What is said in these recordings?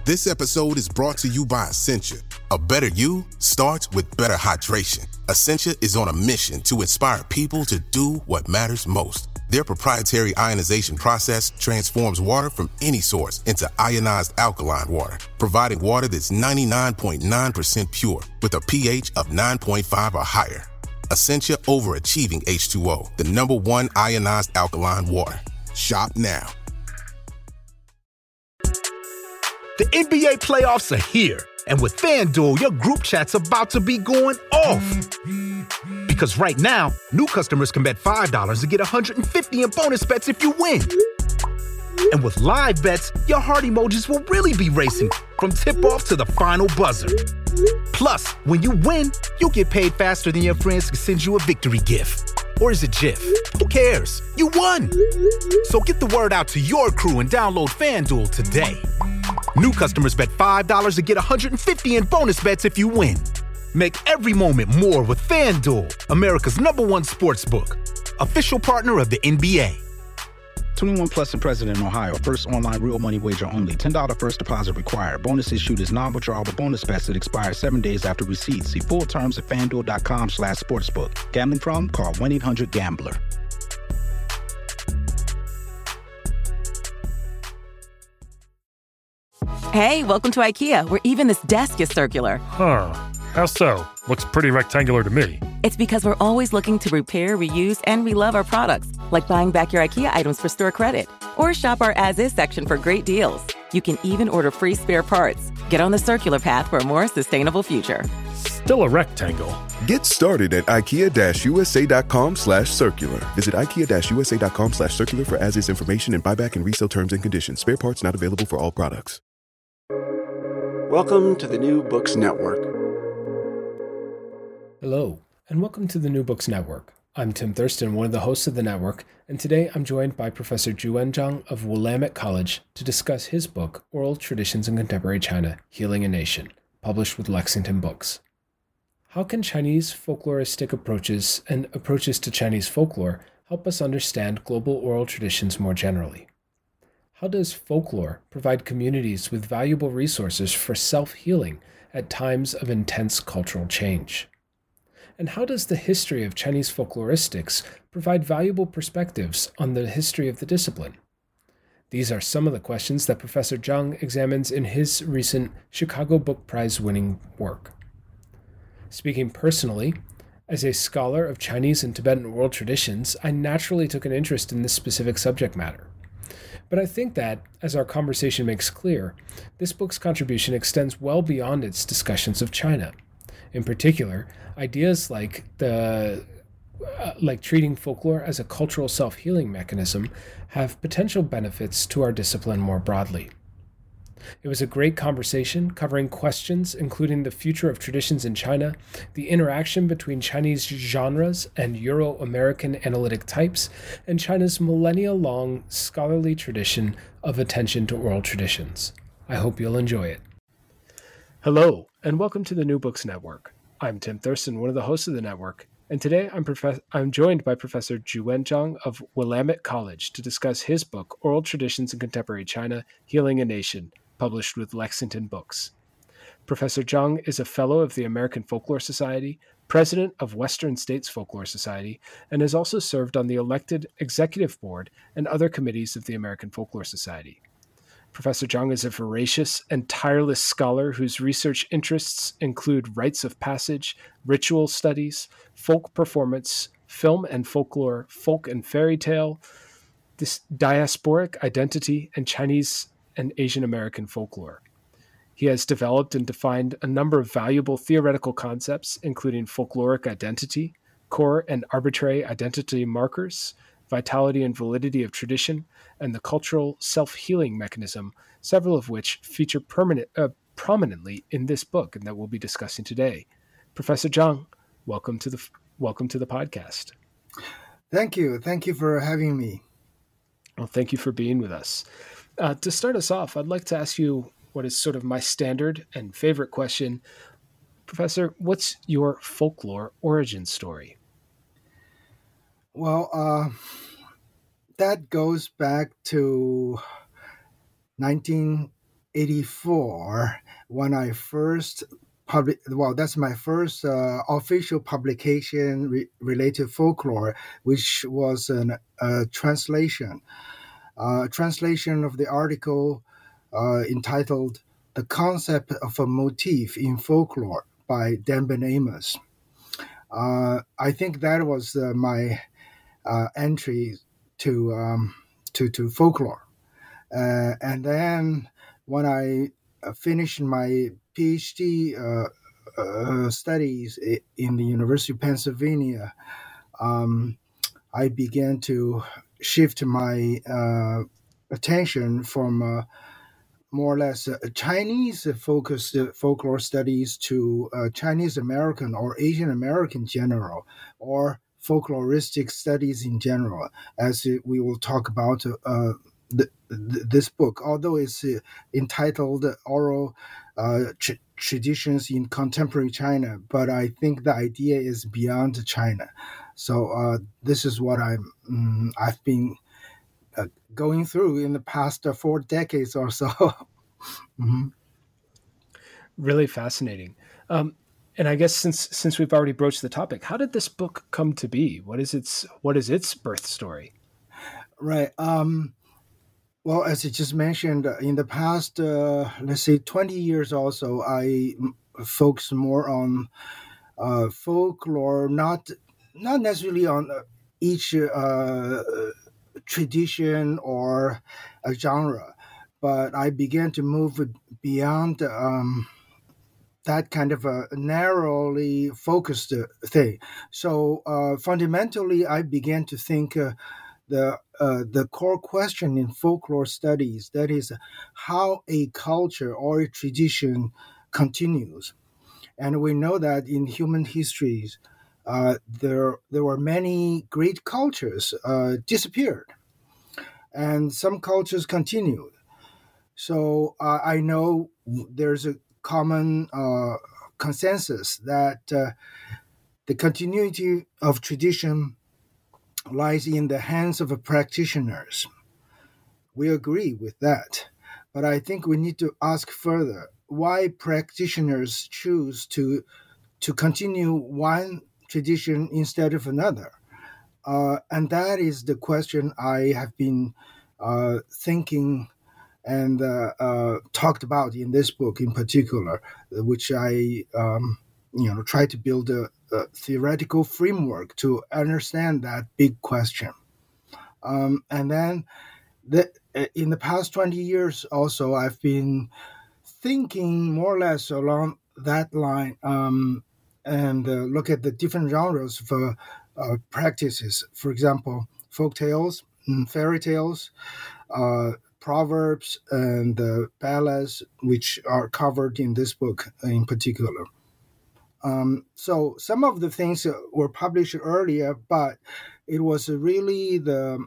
This episode is brought to you by Essentia. A better you starts with better hydration. Essentia is on a mission to inspire people to do what matters most. Their proprietary ionization process transforms water from any source into ionized alkaline water, providing water that's 99.9% pure with a pH of 9.5 or higher. Essentia Overachieving H2O, the #1 ionized alkaline water. Shop now. The NBA playoffs are here, and with FanDuel, your group chat's about to be going off. Because right now, new customers can bet $5 to get $150 in bonus bets if you win. And with live bets, your heart emojis will really be racing from tip-off to the final buzzer. Plus, when you win, you'll get paid faster than your friends can send you a victory gift. Or is it GIF? Who cares? You won! So get the word out to your crew and download FanDuel today. New customers bet $5 to get $150 in bonus bets if you win. Make every moment more with FanDuel, America's #1 sportsbook. Official partner of the NBA. 21 plus and present in Ohio. First online real money wager only. $10 first deposit required. Bonus issued is non-withdrawable bonus bets that expire 7 days after receipt. See full terms at FanDuel.com/sportsbook. Gambling problem? Call 1-800-GAMBLER. Hey, welcome to IKEA, where even this desk is circular. Huh. How so? Looks pretty rectangular to me. It's because we're always looking to repair, reuse, and relove our products, like buying back your IKEA items for store credit. Or shop our as-is section for great deals. You can even order free spare parts. Get on the circular path for a more sustainable future. Still a rectangle. Get started at IKEA-USA.com/circular. Visit IKEA-USA.com/circular for as-is information and buyback and resale terms and conditions. Spare parts not available for all products. Welcome to the New Books Network. Hello, and welcome to the New Books Network. I'm Tim Thurston, one of the hosts of the network, and today I'm joined by Professor Juwen Zhang of Willamette College to discuss his book, Oral Traditions in Contemporary China, Healing a Nation, published with Lexington Books. How can Chinese folkloristic approaches and approaches to Chinese folklore help us understand global oral traditions more generally? How does folklore provide communities with valuable resources for self-healing at times of intense cultural change? And how does the history of Chinese folkloristics provide valuable perspectives on the history of the discipline? These are some of the questions that Professor Zhang examines in his recent Chicago Book Prize-winning work. Speaking personally, as a scholar of Chinese and Tibetan oral traditions, I naturally took an interest in this specific subject matter. But I think that, as our conversation makes clear, this book's contribution extends well beyond its discussions of China. In particular, ideas like treating folklore as a cultural self-healing mechanism have potential benefits to our discipline more broadly. It was a great conversation covering questions including the future of traditions in China, the interaction between Chinese genres and Euro-American analytic types, and China's millennia-long scholarly tradition of attention to oral traditions. I hope you'll enjoy it. Hello, and welcome to the New Books Network. I'm Tim Thurston, one of the hosts of the network, and today I'm joined by Professor Juwen Zhang of Willamette College to discuss his book, Oral Traditions in Contemporary China, Healing a Nation, published with Lexington Books. Professor Zhang is a fellow of the American Folklore Society, president of Western States Folklore Society, and has also served on the elected executive board and other committees of the American Folklore Society. Professor Zhang is a voracious and tireless scholar whose research interests include rites of passage, ritual studies, folk performance, film and folklore, folk and fairy tale, diasporic identity, and Chinese and Asian American folklore. He has developed and defined a number of valuable theoretical concepts, including folkloric identity, core and arbitrary identity markers, vitality and validity of tradition, and the cultural self-healing mechanism, several of which feature prominently in this book and that we'll be discussing today. Professor Zhang, welcome to the podcast. Thank you. Thank you for having me. Well, thank you for being with us. To start us off, I'd like to ask you what is sort of my standard and favorite question. Professor, what's your folklore origin story? Well, that goes back to 1984 when I first that's my first official publication related to folklore, which was a translation of the article entitled "The Concept of a Motif in Folklore" by Denben Amos. I think that was my entry to folklore. And then when I finished my PhD studies in the University of Pennsylvania, I began to shift my attention from more or less Chinese-focused folklore studies to Chinese American or Asian American general, or folkloristic studies in general, as we will talk about this book, although it's entitled Oral Traditions in Contemporary China, but I think the idea is beyond China. So this is what I've been going through in the past 4 decades or so. Mm-hmm. Really fascinating. And I guess since we've already broached the topic, how did this book come to be? What is its birth story? Right. Well, as I just mentioned, in the past, let's say 20 years or so, I focus more on folklore, not necessarily on each tradition or a genre, but I began to move beyond that kind of a narrowly focused thing. So fundamentally, I began to think the core question in folklore studies, that is, how a culture or a tradition continues. And we know that in human histories, there were many great cultures disappeared, and some cultures continued. So I know there's a common consensus that the continuity of tradition lies in the hands of practitioners. We agree with that. But I think we need to ask further why practitioners choose to continue one tradition instead of another. And that is the question I have been thinking and talked about in this book in particular, which I try to build a theoretical framework to understand that big question. And then in the past 20 years also, I've been thinking more or less along that line and look at the different genres for practices. For example, folk tales, fairy tales, proverbs, and ballads, which are covered in this book in particular. So some of the things were published earlier, but it was really the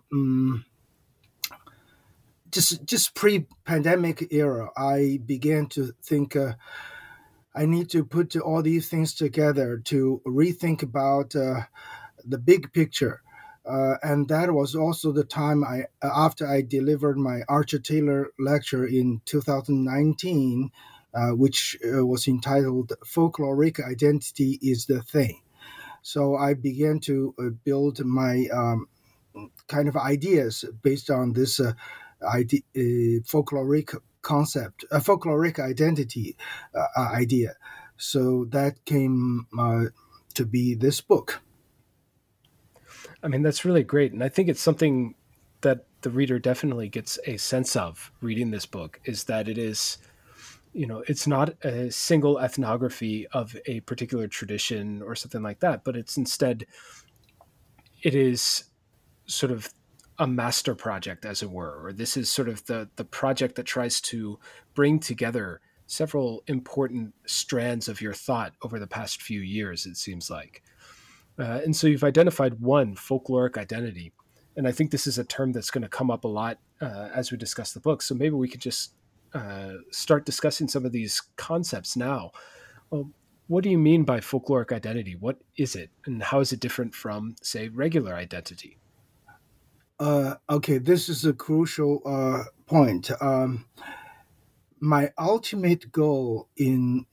just pre-pandemic era. I began to think I need to put all these things together to rethink about the big picture. And that was also the time after I delivered my Archer Taylor lecture in 2019, which was entitled "Folkloric Identity is the Thing." So I began to build my kind of ideas based on this folkloric concept, folkloric identity idea. So that came to be this book. I mean, that's really great. And I think it's something that the reader definitely gets a sense of reading this book, is that it is, it's not a single ethnography of a particular tradition or something like that, but it is sort of a master project, as it were, or this is sort of the project that tries to bring together several important strands of your thought over the past few years, it seems like. And so you've identified one, folkloric identity. And I think this is a term that's going to come up a lot as we discuss the book. So maybe we could just start discussing some of these concepts now. Well, what do you mean by folkloric identity? What is it? And how is it different from, say, regular identity? Okay, this is a crucial point. my ultimate goal in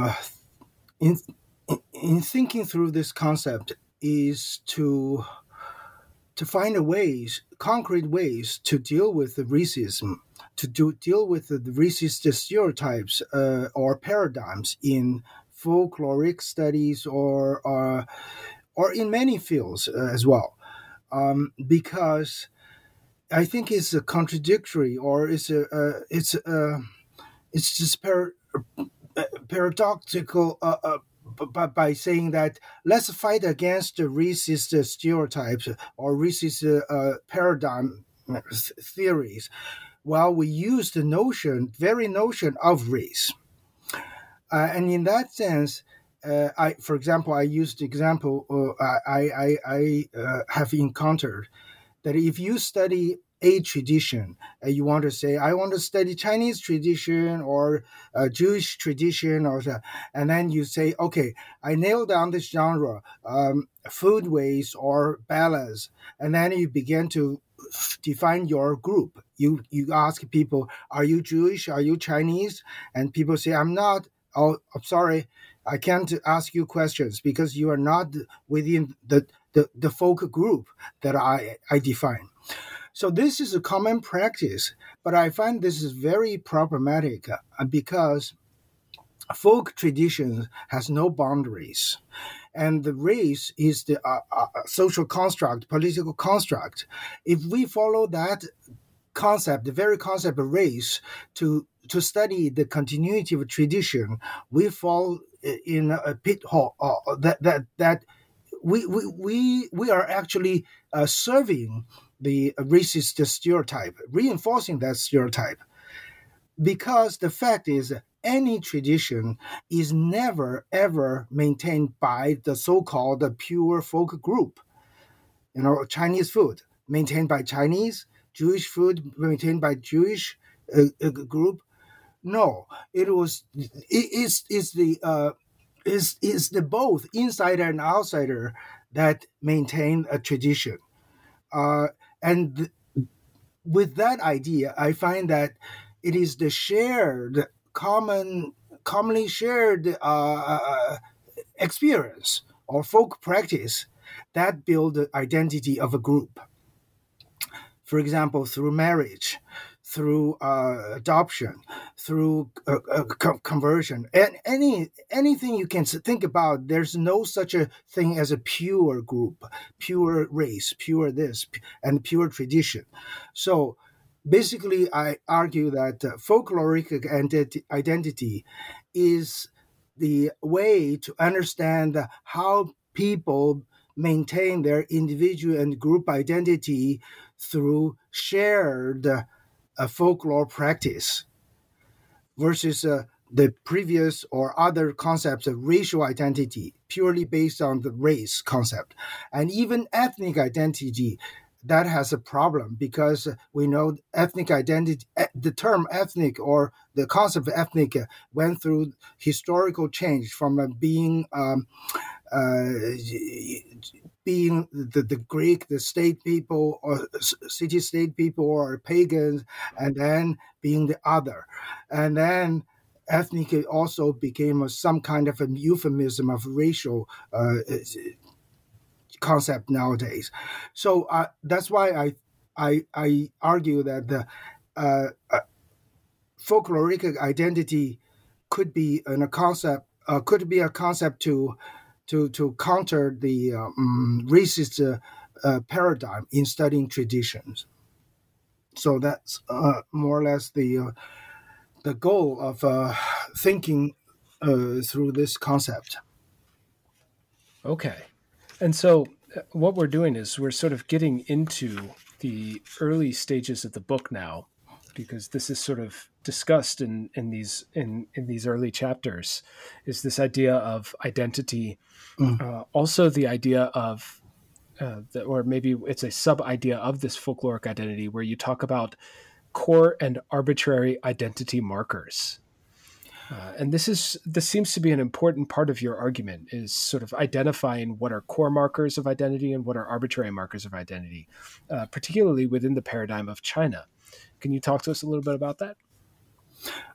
thinking through this concept is to find concrete ways to deal with the racism, deal with the racist stereotypes or paradigms in folkloric studies or in many fields as well, because I think it's a contradictory, or it's just paradoxical. By saying that let's fight against the racist stereotypes or racist paradigm theories, while we use the very notion of race. And in that sense, for example, I used the example I have encountered that if you study a tradition, you want to say, I want to study Chinese tradition or Jewish tradition, and then you say, okay, I nailed down this genre, foodways or ballads, and then you begin to define your group. You ask people, are you Jewish? Are you Chinese? And people say, I'm not. Oh, I'm sorry, I can't ask you questions because you are not within the folk group that I define. So this is a common practice, but I find this is very problematic because folk traditions has no boundaries, and the race is the social construct, political construct. If we follow that concept, the very concept of race, to study the continuity of tradition, we fall in a pitfall that we are actually serving the racist stereotype, reinforcing that stereotype. Because the fact is, any tradition is never, ever maintained by the so-called pure folk group. Chinese food, maintained by Chinese, Jewish food, maintained by Jewish group. No, it is the both insider and outsider that maintain a tradition. And with that idea, I find that it is the commonly shared experience or folk practice that build the identity of a group. For example, through marriage, through adoption, through conversion, and anything you can think about. There's no such a thing as a pure group, pure race, pure this, and pure tradition. So basically, I argue that folkloric identity is the way to understand how people maintain their individual and group identity through shared folklore practice, versus the previous or other concepts of racial identity purely based on the race concept. And even ethnic identity, that has a problem, because we know ethnic identity, the term ethnic or the concept of ethnic went through historical change from being the Greek, the state people or city-state people or pagans, and then being the other. And then ethnic also became some kind of a euphemism of racial concept nowadays. So that's why I argue that the folkloric identity could be a concept to counter the racist paradigm in studying traditions. So that's more or less the goal of thinking through this concept. Okay. And so what we're doing is we're sort of getting into the early stages of the book now, because this is sort of discussed in these early chapters, is this idea of identity, also the idea of, or maybe it's a sub-idea of this folkloric identity, where you talk about core and arbitrary identity markers. And this seems to be an important part of your argument, is sort of identifying what are core markers of identity and what are arbitrary markers of identity, particularly within the paradigm of China. Can you talk to us a little bit about that?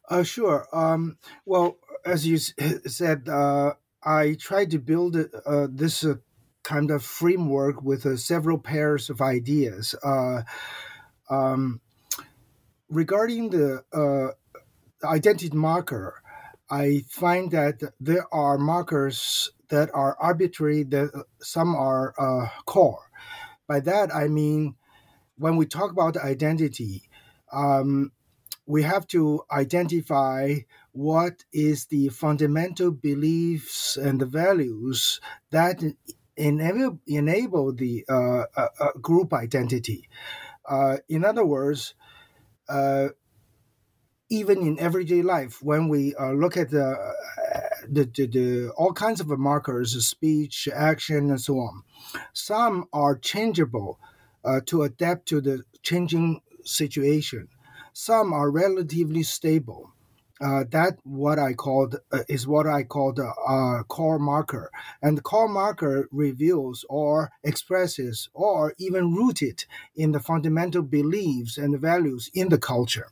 Sure. Well, as you said, I tried to build this kind of framework with several pairs of ideas. Um, Regarding the identity marker, I find that there are markers that are arbitrary, that some are core. By that, I mean, when we talk about identity, um, we have to identify what is the fundamental beliefs and the values that enable the group identity. In other words, uh, even in everyday life, when we look at the all kinds of markers, speech, action, and so on, some are changeable to adapt to the changing situation. Some are relatively stable. That what I called is what I call the core marker, and the core marker reveals or expresses or even rooted in the fundamental beliefs and values in the culture.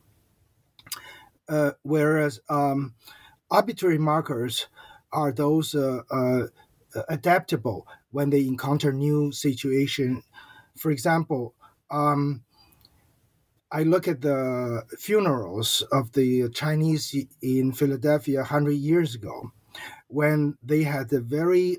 Whereas arbitrary markers are those adaptable when they encounter new situation. For example, I look at the funerals of the Chinese in Philadelphia 100 years ago, when they had a very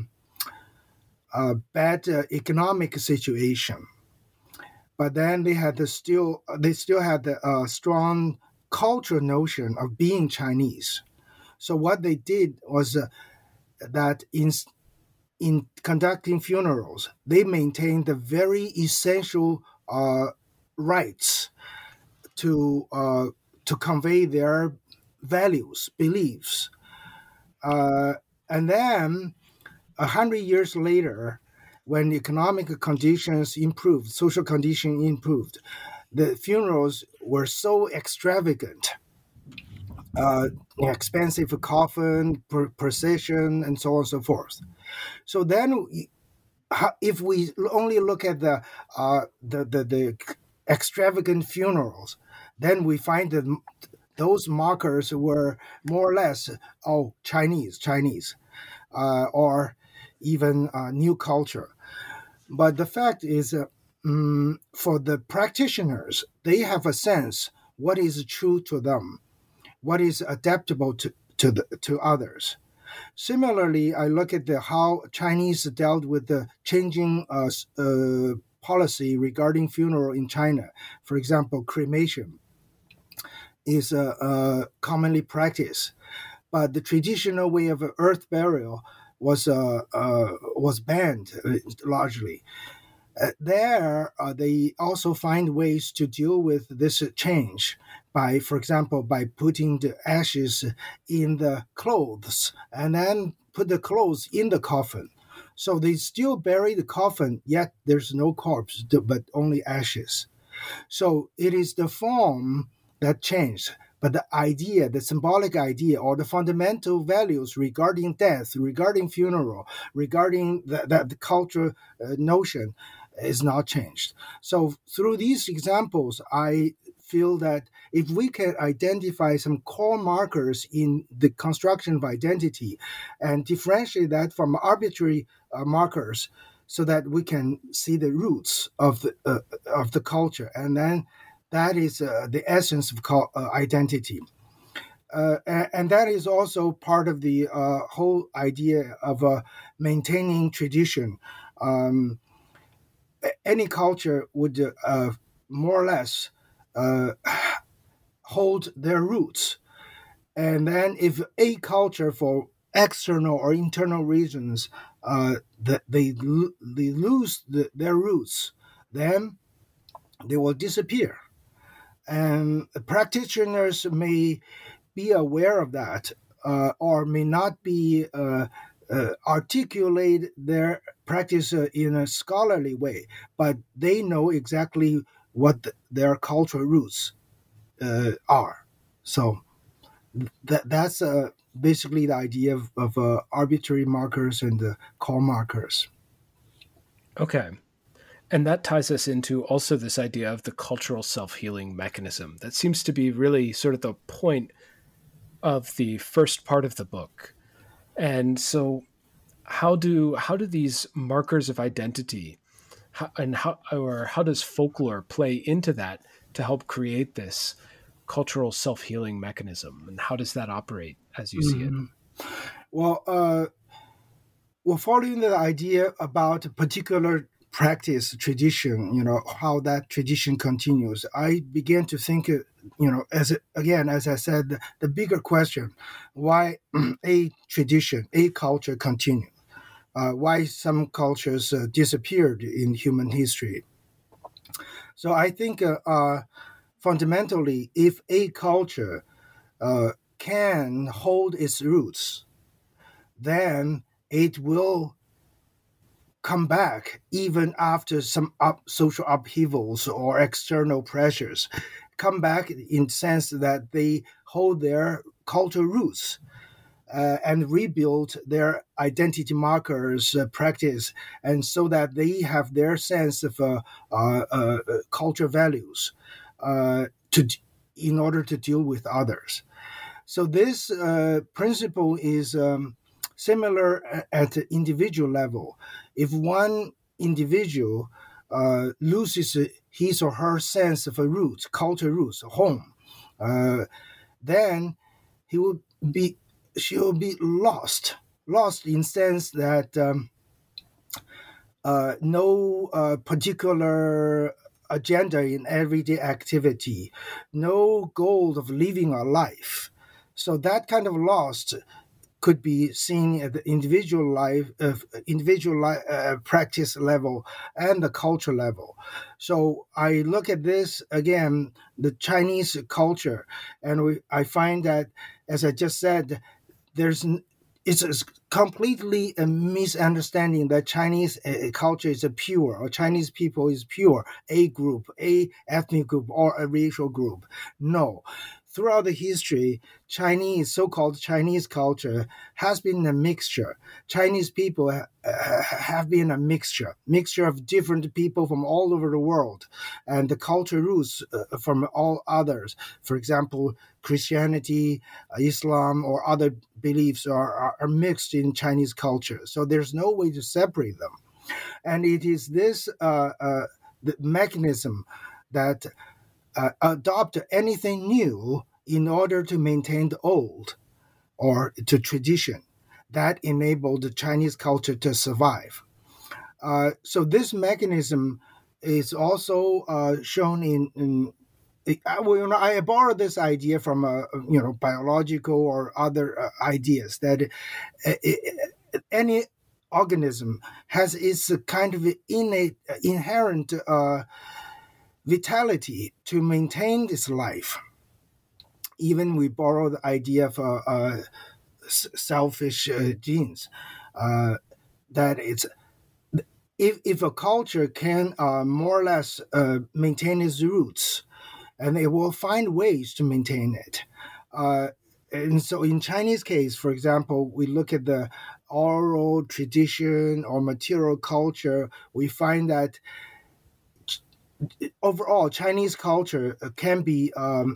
bad economic situation, but then they still had a strong cultural notion of being Chinese. So what they did was that in conducting funerals, they maintained the very essential rights to convey their values, beliefs, and then 100 years later, when economic conditions improved, social conditions improved, the funerals were so extravagant, expensive coffin, procession, and so on and so forth. So then, if we only look at the extravagant funerals, then we find that those markers were more or less Chinese, or even new culture. But the fact is, for the practitioners, they have a sense what is true to them, what is adaptable to others. Similarly, I look at how Chinese dealt with the changing policy regarding funeral in China. For example, cremation is commonly practiced, but the traditional way of earth burial was banned largely. They also find ways to deal with this change by, for example, by putting the ashes in the clothes and then put the clothes in the coffin. So they still bury the coffin, yet there's no corpse, but only ashes. So it is the form that changed, but the idea, the symbolic idea, or the fundamental values regarding death, regarding funeral, regarding the cultural notion is not changed. So through these examples, I feel that if we can identify some core markers in the construction of identity and differentiate that from arbitrary markers, so that we can see the roots of the culture, and then that is the essence of identity. And that is also part of the whole idea of maintaining tradition. Any culture would more or less hold their roots. And then if a culture, for external or internal reasons, they lose their roots, then they will disappear. And practitioners may be aware of that, or may not be articulate their practice in a scholarly way, but they know exactly what their cultural roots are. So that's basically the idea of arbitrary markers and core markers. Okay. And that ties us into also this idea of the cultural self-healing mechanism. That seems to be really sort of the point of the first part of the book. And so how do these markers of identity how does folklore play into that to help create this cultural self-healing mechanism? And how does that operate as you see it? Well, we're following the idea about a particular practice tradition, how that tradition continues. I began to think, as I said, the bigger question, why a tradition, a culture continue? Why some cultures disappeared in human history? So I think fundamentally, if a culture can hold its roots, then it will come back even after some social upheavals or external pressures, come back in the sense that they hold their cultural roots and rebuild their identity markers practice, and so that they have their sense of cultural values in order to deal with others. So this principle is similar at the individual level. If one individual loses his or her sense of a root, cultural roots, home, then she will be lost in sense that no particular agenda in everyday activity, no goal of living a life. So that kind of lost could be seen at the individual practice level and the culture level. So I look at this again, the Chinese culture, and I find that, as I just said, it's completely a misunderstanding that Chinese culture is pure, or Chinese people is pure, a group, a ethnic group, or a racial group. No. Throughout the history, so-called Chinese culture has been a mixture. Chinese people have been a mixture of different people from all over the world, and the culture roots from all others. For example, Christianity, Islam, or other beliefs are mixed in Chinese culture. So there's no way to separate them. And it is this the mechanism that adopt anything new in order to maintain the old or the tradition that enabled the Chinese culture to survive. So this mechanism is also shown in I borrowed this idea from biological or other ideas that any organism has its kind of innate, inherent vitality to maintain its life. Even we borrow the idea of selfish genes, that it's if a culture can more or less maintain its roots, and it will find ways to maintain it. And so in Chinese case, for example, we look at the oral tradition or material culture, we find that overall, Chinese culture can be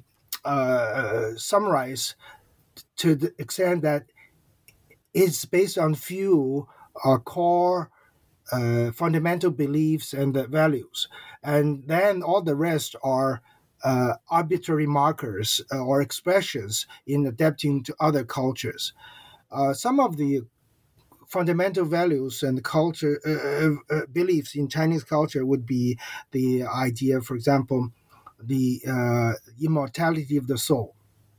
summarized to the extent that it's based on few core fundamental beliefs and values. And then all the rest are arbitrary markers or expressions in adapting to other cultures. Some of the fundamental values and culture beliefs in Chinese culture would be the idea, for example, the immortality of the soul,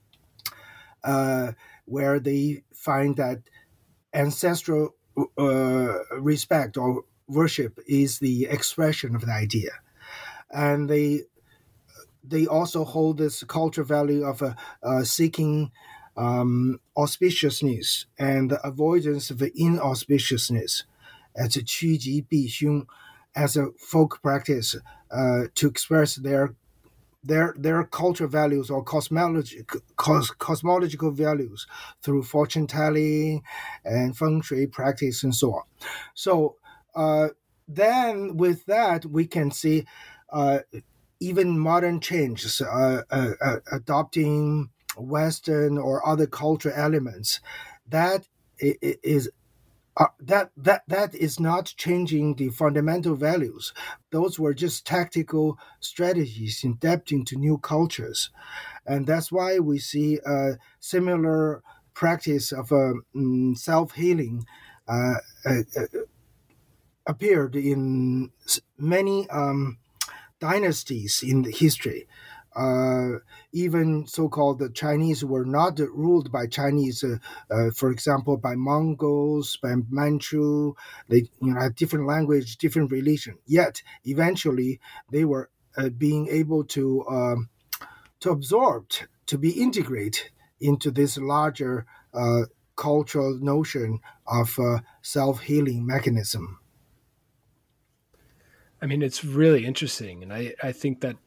where they find that ancestral respect or worship is the expression of the idea. And they also hold this cultural value of seeking auspiciousness and the avoidance of inauspiciousness as a qiji bi xiong, as a folk practice to express their cultural values or cosmological values through fortune telling and feng shui practice and so on. So then with that, we can see even modern changes, adopting Western or other cultural elements. That is that is not changing the fundamental values. Those were just tactical strategies adapting to new cultures, and that's why we see a similar practice of self-healing appeared in many dynasties in the history. Even so-called Chinese were not ruled by Chinese, for example, by Mongols, by Manchu. They had different language, different religion. Yet eventually they were being able to absorb, to be integrated into this larger cultural notion of self-healing mechanism. I mean, it's really interesting, and I think that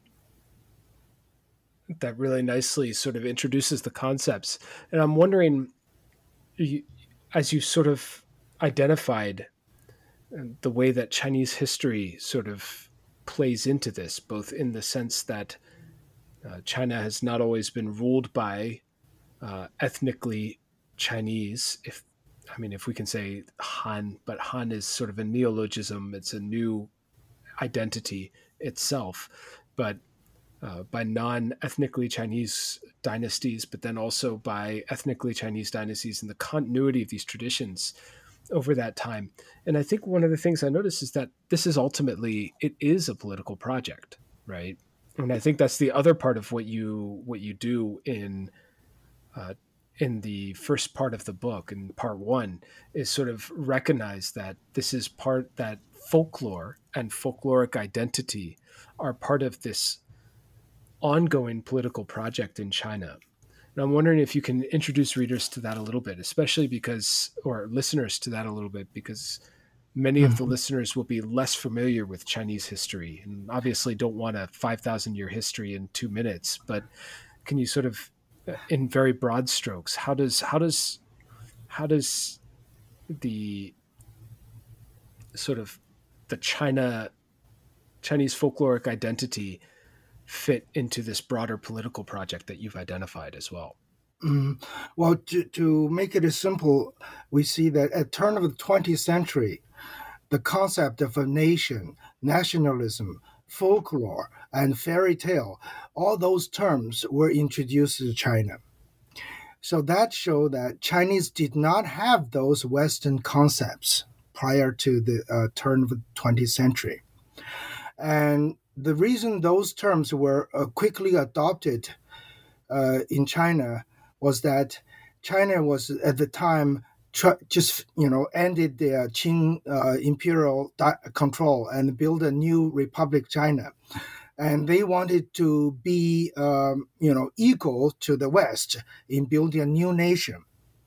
really nicely sort of introduces the concepts. And I'm wondering, as you sort of identified the way that Chinese history sort of plays into this, both in the sense that China has not always been ruled by ethnically Chinese, if we can say Han, but Han is sort of a neologism. It's a new identity itself, but by non-ethnically Chinese dynasties, but then also by ethnically Chinese dynasties and the continuity of these traditions over that time. And I think one of the things I noticed is that this is ultimately, it is a political project, right? And I think that's the other part of what you do in the first part of the book, in part one, is sort of recognize that this is part, that folklore and folkloric identity are part of this ongoing political project in China. And I'm wondering if you can introduce readers to that a little bit, especially because, or listeners to that a little bit, because many of the listeners will be less familiar with Chinese history and obviously don't want a 5,000-year history in 2 minutes. But can you sort of, in very broad strokes, how does the sort of the Chinese folkloric identity fit into this broader political project that you've identified as well? Well, to make it simple, we see that at the turn of the 20th century, the concept of a nation, nationalism, folklore, and fairy tale, all those terms were introduced to China. So that showed that Chinese did not have those Western concepts prior to the turn of the 20th century. And the reason those terms were quickly adopted in China was that China was at the time ended their Qing imperial control and built a new Republic China, and they wanted to be equal to the West in building a new nation.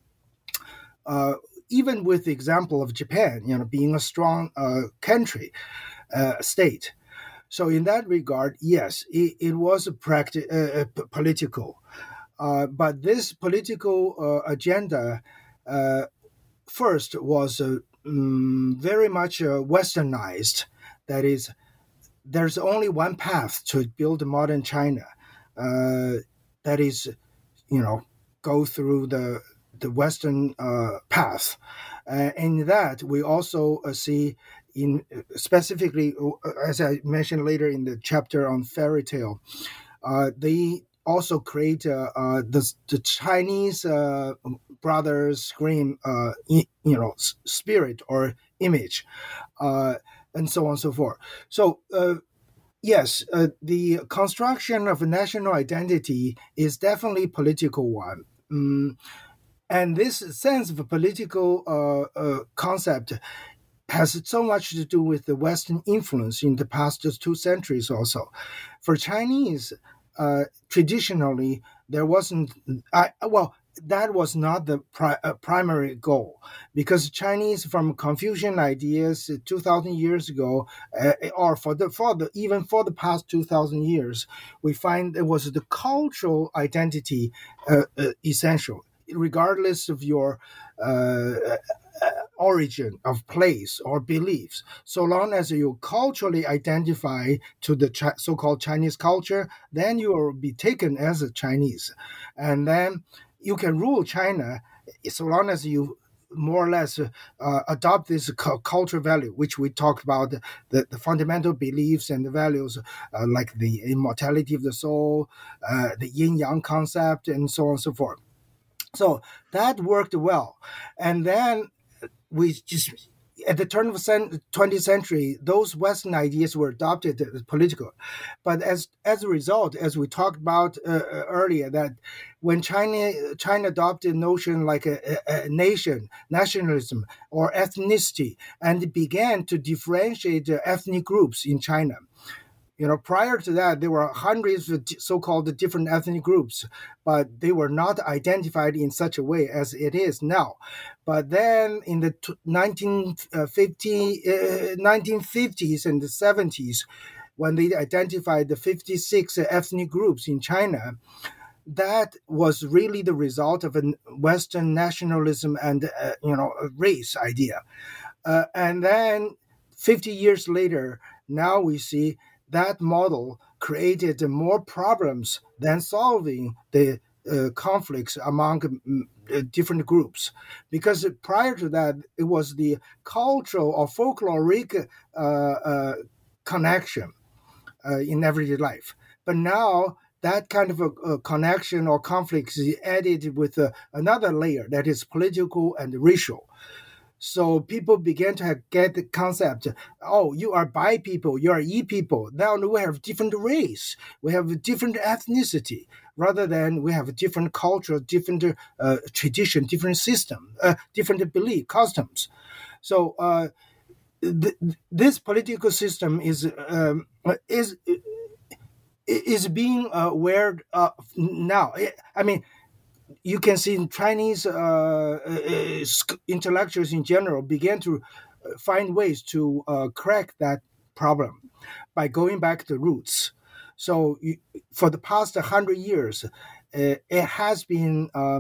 Even with the example of Japan, being a strong country, state. So in that regard, yes, it was political. But this political agenda first was very much westernized. That is, there's only one path to build modern China. That is, go through the Western path. In that, we also see specifically, as I mentioned later in the chapter on fairy tale, they also create the Chinese Brothers Grimm, spirit or image, and so on and so forth. So, yes, the construction of a national identity is definitely a political one. And this sense of a political concept has so much to do with the Western influence in the past 2 centuries also. For Chinese, traditionally, there wasn't, that was not the primary goal, because Chinese, from Confucian ideas 2,000 years ago, or even for the past 2,000 years, we find it was the cultural identity essential, regardless of your origin of place or beliefs. So long as you culturally identify to the so-called Chinese culture, then you will be taken as a Chinese. And then you can rule China so long as you more or less adopt this cultural value, which we talked about, the fundamental beliefs and the values like the immortality of the soul, the yin-yang concept, and so on and so forth. So that worked well. And then we just, at the turn of the 20th century, those Western ideas were adopted as political. But as a result, as we talked about earlier, that when China adopted a notion like a nation, nationalism, or ethnicity, and began to differentiate ethnic groups in China. Prior to that, there were hundreds of so-called different ethnic groups, but they were not identified in such a way as it is now. But then in the 1950s and the 70s, when they identified the 56 ethnic groups in China, that was really the result of a Western nationalism and race idea. And then 50 years later, now we see that model created more problems than solving the conflicts among different groups. Because prior to that, it was the cultural or folkloric connection in everyday life. But now that kind of a connection or conflict is added with another layer that is political and racial. So people began to get the concept, oh, you are Bai people, you are Yi people. Now we have different race, we have different ethnicity, rather than we have different culture, different tradition, different system, different belief, customs. So this political system is being aware now. I mean, you can see Chinese intellectuals in general began to find ways to crack that problem by going back to roots. So for the past 100 years, it has been a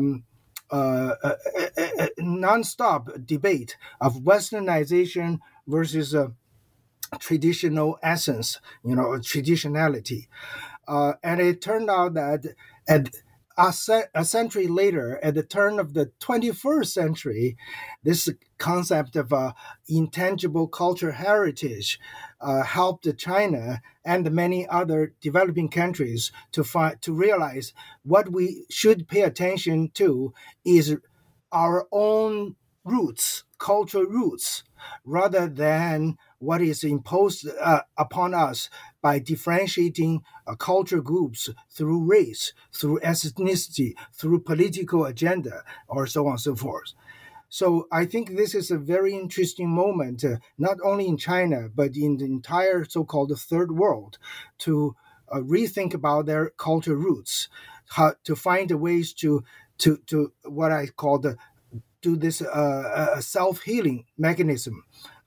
nonstop debate of westernization versus traditional essence, traditionality. And it turned out that a century later, at the turn of the 21st century, this concept of intangible cultural heritage helped China and many other developing countries to realize what we should pay attention to is our own roots, cultural roots, rather than what is imposed upon us by differentiating cultural groups through race, through ethnicity, through political agenda, or so on and so forth. So I think this is a very interesting moment, not only in China, but in the entire so-called third world, to rethink about their cultural roots, how to find ways to what I call do this self-healing mechanism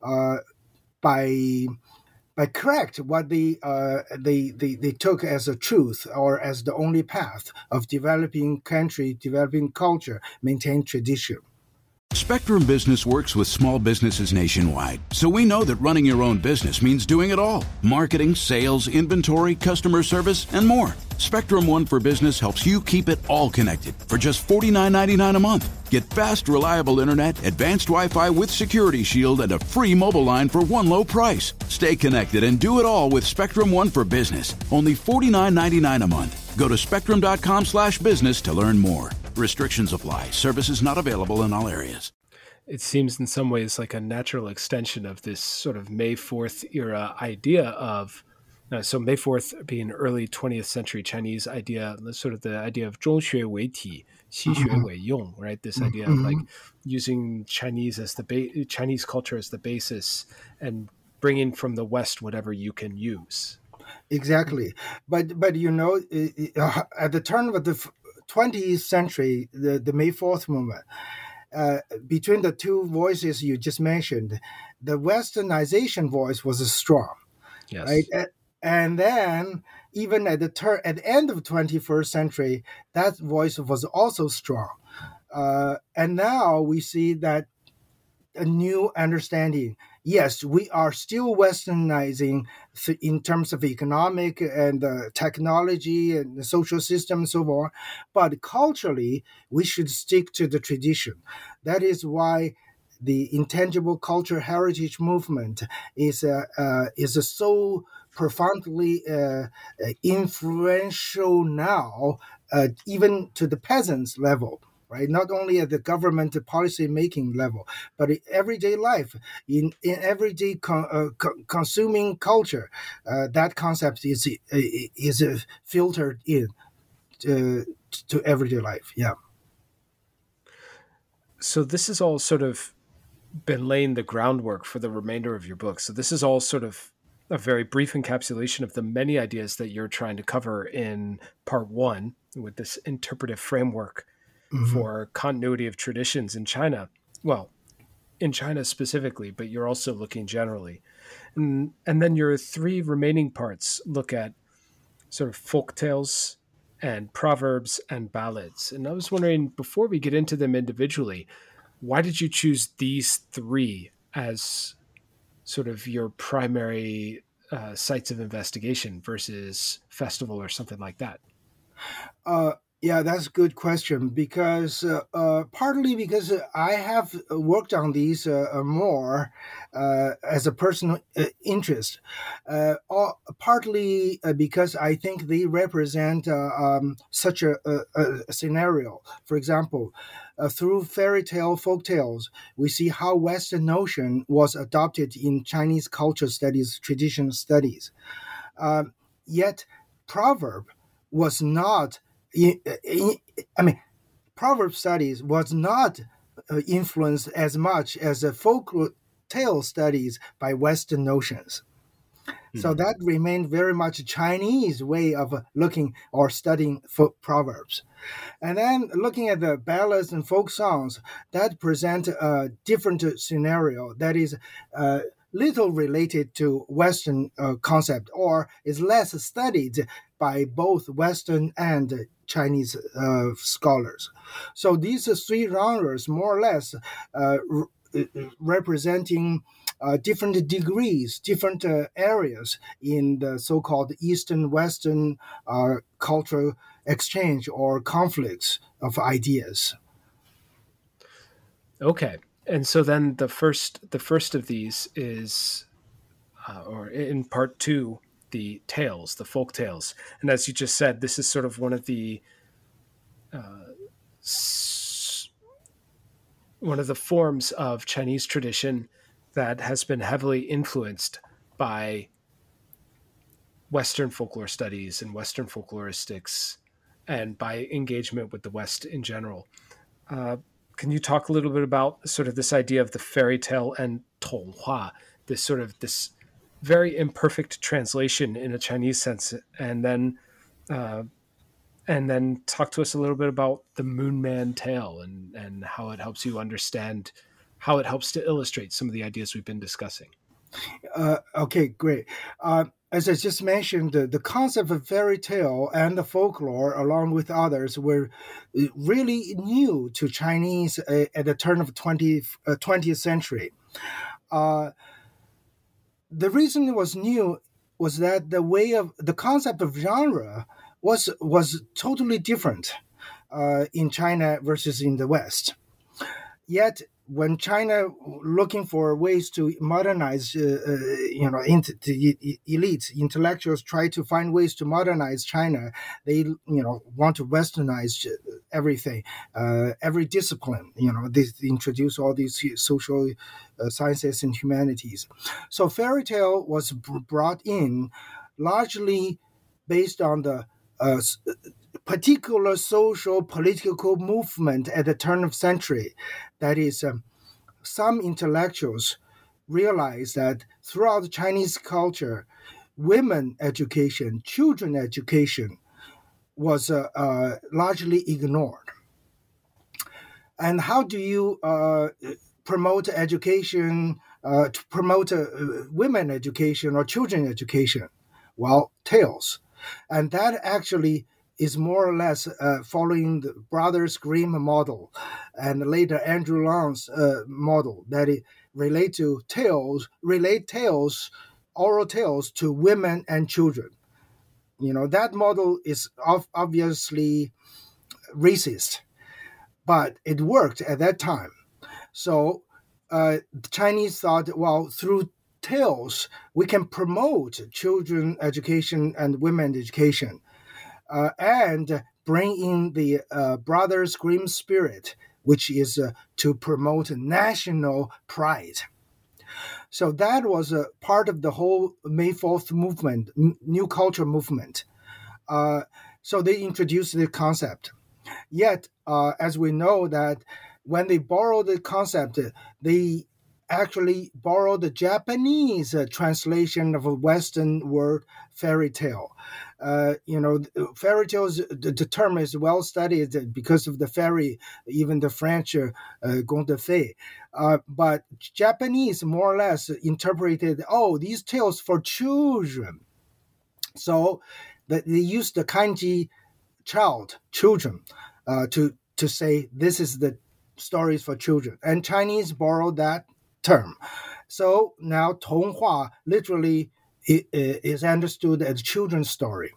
by correct what they took as a truth or as the only path of developing country, developing culture, maintain tradition. Spectrum Business works with small businesses nationwide, so we know that running your own business means doing it all. Marketing, sales, inventory, customer service, and more. Spectrum One for Business helps you keep it all connected for just $49.99 a month. Get fast, reliable internet, advanced Wi-Fi with Security Shield, and a free mobile line for one low price. Stay connected and do it all with Spectrum One for Business. Only $49.99 a month. Go to spectrum.com/business to learn more. Restrictions apply. Services not available in all areas. It seems in some ways like a natural extension of this sort of May 4th era idea of, so May 4th being early 20th century Chinese idea, sort of the idea of 中学为体, 西学为用, right? This idea of like using Chinese as Chinese culture as the basis and bringing from the West whatever you can use. Exactly. But at the turn of the 20th century, the May 4th movement, between the two voices you just mentioned, the westernization voice was strong. Yes. Right? And then even at the end of the 21st century, that voice was also strong. And now we see that a new understanding. Yes, we are still westernizing in terms of economic and technology and the social system and so on, but culturally, we should stick to the tradition. That is why the intangible culture heritage movement is so profoundly influential now, even to the peasants level. Right, not only at the government policy making level, but in everyday life, in everyday consuming culture, that concept is filtered in to everyday life. Yeah. So this is all sort of been laying the groundwork for the remainder of your book. So this is all sort of a very brief encapsulation of the many ideas that you're trying to cover in part 1 with this interpretive framework for continuity of traditions in China. Well, in China specifically, but you're also looking generally. And then your 3 remaining parts look at sort of folk tales and proverbs and ballads. And I was wondering, before we get into them individually, why did you choose these 3 as sort of your primary sites of investigation versus festival or something like that? Yeah, that's a good question, because partly because I have worked on these more as a personal interest, partly because I think they represent such a scenario. For example, through fairy tale, folk tales, we see how Western notion was adopted in Chinese culture studies, traditional studies. Yet, proverb was not. Proverb studies was not influenced as much as folk tale studies by Western notions. So that remained very much a Chinese way of looking or studying folk proverbs. And then looking at the ballads and folk songs, that present a different scenario that is little related to Western concept, or is less studied by both Western and Chinese scholars. So these 3 genres, more or less, representing different degrees, different areas in the so-called Eastern-Western cultural exchange or conflicts of ideas. Okay. And so then the first of these is, or in part 2, the tales, the folk tales. And as you just said, this is sort of one of the forms of Chinese tradition that has been heavily influenced by Western folklore studies and Western folkloristics, and by engagement with the West in general. Can you talk a little bit about sort of this idea of the fairy tale and Tonghua, this very imperfect translation in a Chinese sense, and then talk to us a little bit about the Moon Man tale and how it helps you understand, how it helps to illustrate some of the ideas we've been discussing. Okay, great. As I just mentioned, the concept of fairy tale and the folklore, along with others, were really new to Chinese at the turn of 20th century. The reason it was new was that the concept of genre was totally different in China versus in the West. Yet, when China looking for ways to modernize, the elites, intellectuals try to find ways to modernize China. They, want to westernize everything, every discipline. They introduce all these social sciences and humanities. So fairy tale was brought in largely based on the particular social political movement at the turn of century. That is, some intellectuals realized that throughout Chinese culture, women education, children education was largely ignored. And how do you promote education, to promote women education or children education? Well, tales. And that actually is more or less following the Brothers Grimm model and later Andrew Lang's model that it relate tales, oral tales to women and children. That model is obviously racist, but it worked at that time. So the Chinese thought, well, through tales, we can promote children education and women education and bring in the Brothers Grimm spirit, which is to promote national pride. So that was a part of the whole May 4th movement, New Culture movement. So they introduced the concept. Yet, as we know that when they borrowed the concept, they actually borrowed the Japanese translation of a Western word, fairy tale. Fairy tales, the term is well studied because of the fairy, even the French conte de fées. But Japanese more or less interpreted, these tales for children. So they used the kanji children, to say this is the stories for children. And Chinese borrowed that term. So now 童话 literally is understood as children's story.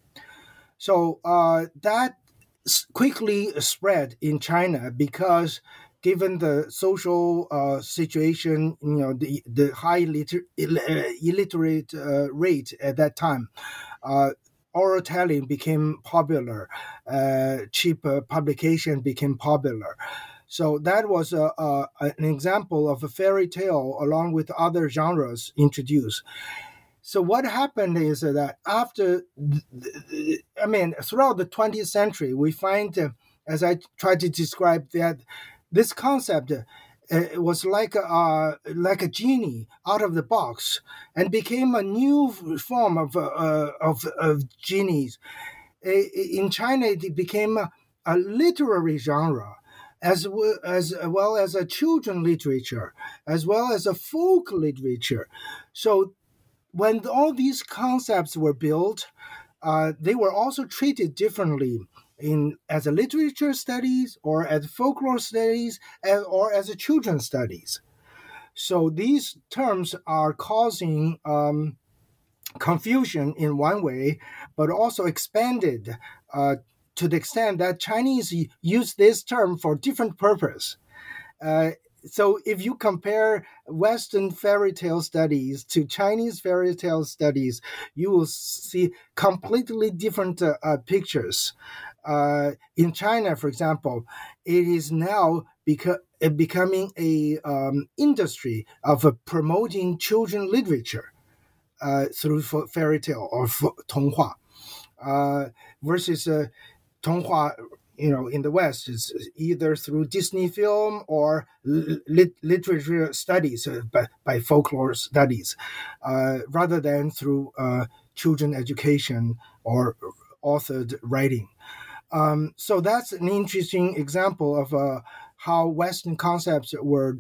So that quickly spread in China because given the social situation, the high illiterate rate at that time, oral telling became popular, cheap publication became popular. So that was an example of a fairy tale along with other genres introduced. So what happened is that after, throughout the 20th century, we find, as I tried to describe, that this concept was like a genie out of the box and became a new form of genies. In China, it became a literary genre, as well as a children literature, as well as a folk literature. So when all these concepts were built, they were also treated differently as a literature studies or as folklore studies or as a children's studies. So these terms are causing confusion in one way, but also expanded to the extent that Chinese use this term for different purpose. So if you compare Western fairy tale studies to Chinese fairy tale studies, you will see completely different pictures. In China, for example, it is now becoming a industry of promoting children literature through fairy tale or 童话, versus 童话. In the West, is either through Disney film or literature studies by folklore studies, rather than through children education or authored writing. So that's an interesting example of how Western concepts were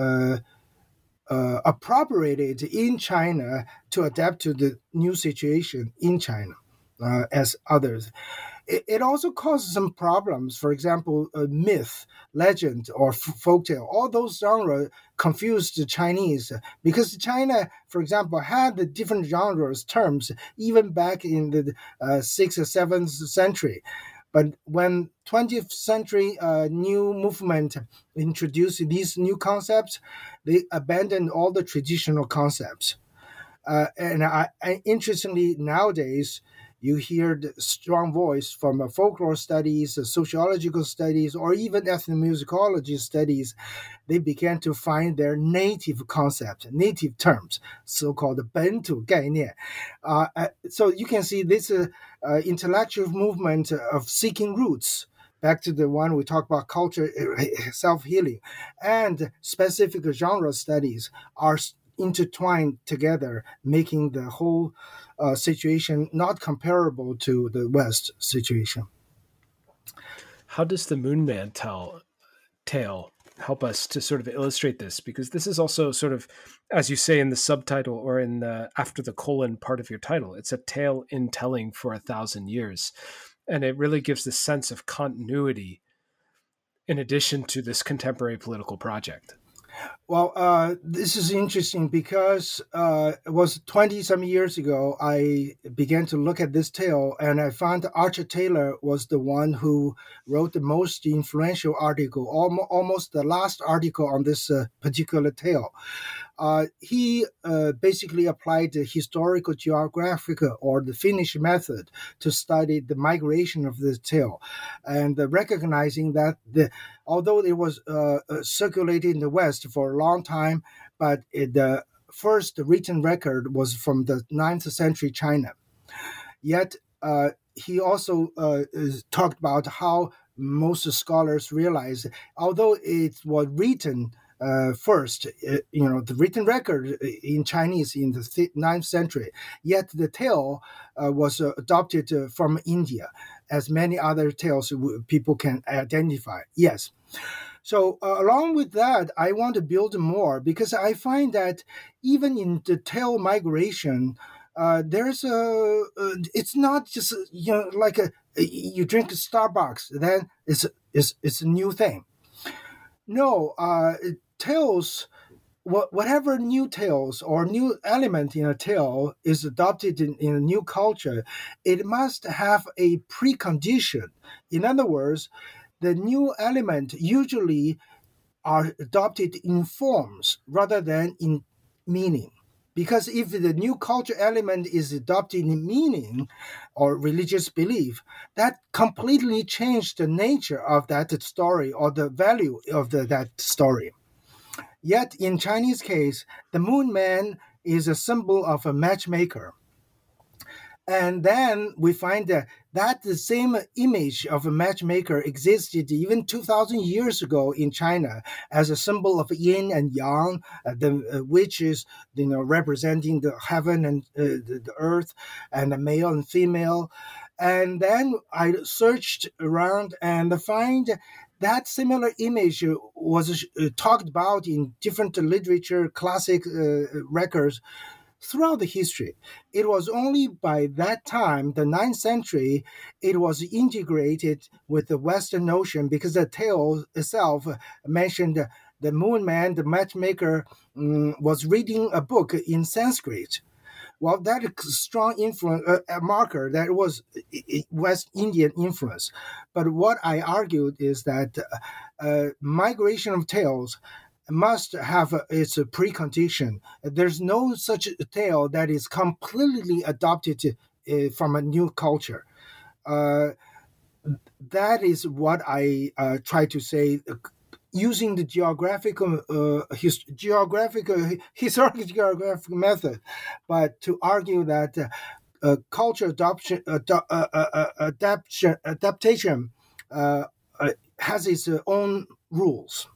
appropriated in China to adapt to the new situation in China as others. It also causes some problems. For example, myth, legend, or folktale. All those genres confused the Chinese because China, for example, had the different genres terms even back in the 6th or 7th century. But when 20th century new movement introduced these new concepts, they abandoned all the traditional concepts. And interestingly, nowadays, you hear the strong voice from folklore studies, sociological studies, or even ethnomusicology studies. They began to find their native concept, native terms, so-called 本土概念. So you can see this intellectual movement of seeking roots, back to the one we talked about, culture, self-healing, and specific genre studies are intertwined together, making the whole situation not comparable to the West situation. How does the Moon Man tale help us to sort of illustrate this? Because this is also sort of, as you say in the subtitle or in the after the colon part of your title, it's a tale in telling for 1,000 years. And it really gives the sense of continuity in addition to this contemporary political project. Well, this is interesting because it was 20-some years ago I began to look at this tale, and I found Archer Taylor was the one who wrote the most influential article, almost the last article on this particular tale. He basically applied the historical geographical or the Finnish method to study the migration of the tale, and recognizing that although it was circulated in the West for a long time, but the first written record was from the 9th century China. Yet he also talked about how most scholars realize, although it was written first, the written record in Chinese in the 9th century, yet the tale was adopted from India, as many other tales people can identify. Yes. So along with that, I want to build more because I find that even in the tale migration, there's it's not just like you drink Starbucks, then it's a new thing. No, tales, whatever new tales or new element in a tale is adopted in a new culture, it must have a precondition. In other words, the new element usually are adopted in forms rather than in meaning. Because if the new culture element is adopted in meaning or religious belief, that completely changed the nature of that story or the value of that story. Yet in Chinese case, the Moon Man is a symbol of a matchmaker. And then we find that the same image of a matchmaker existed even 2,000 years ago in China as a symbol of yin and yang, the witches, representing the heaven and the earth, and the male and female. And then I searched around and find that similar image was talked about in different literature, classic records, throughout the history. It was only by that time, the 9th century, it was integrated with the Western notion because the tale itself mentioned the Moon Man, the matchmaker, was reading a book in Sanskrit. Well, that is a strong influence, a marker that was West Indian influence. But what I argued is that migration of tales must have its precondition. There's no such tale that is completely adopted from a new culture. That is what I try to say, using the historical geographic method, but to argue that culture adaptation has its own rules.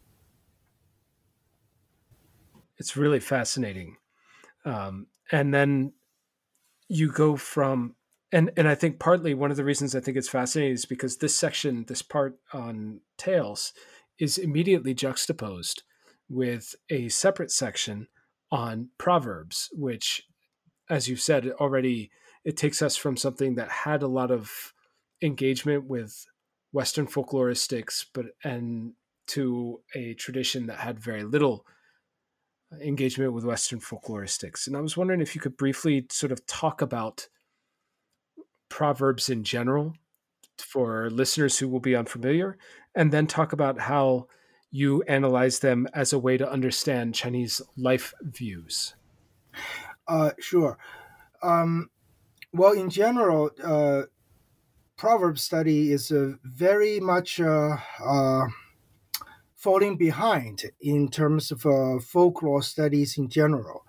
It's really fascinating. And then you go from, and I think partly one of the reasons I think it's fascinating is because this section, this part on tales, is immediately juxtaposed with a separate section on proverbs, which, as you've said already, it takes us from something that had a lot of engagement with Western folkloristics, and to a tradition that had very little engagement with Western folkloristics. And I was wondering if you could briefly sort of talk about proverbs in general for listeners who will be unfamiliar, and then talk about how you analyze them as a way to understand Chinese life views. Sure. Well, in general, proverb study is very much falling behind in terms of folklore studies in general.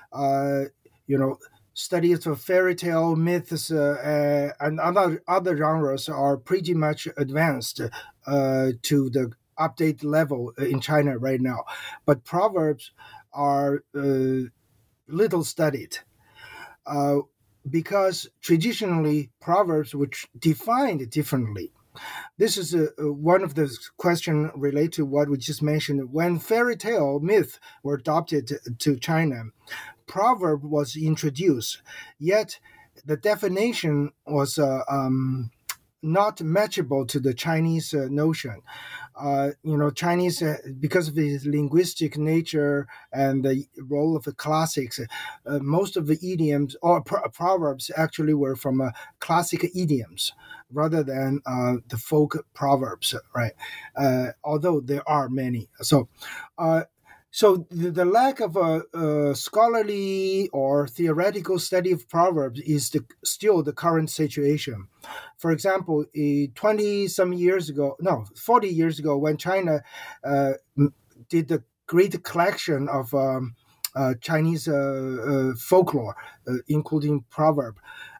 Studies of fairy tale, myths, and other genres are pretty much advanced to the update level in China right now. But proverbs are little studied because traditionally proverbs were defined differently. This is one of the questions related to what we just mentioned. When fairy tale myth were adopted to China, proverb was introduced, yet the definition was not matchable to the Chinese notion. Chinese, because of its linguistic nature and the role of the classics, most of the idioms or proverbs actually were from classic idioms rather than the folk proverbs, right? Although there are many. So the lack of a scholarly or theoretical study of proverbs is still the current situation. For example, 40 years ago, when China did the great collection of Chinese folklore, including proverb,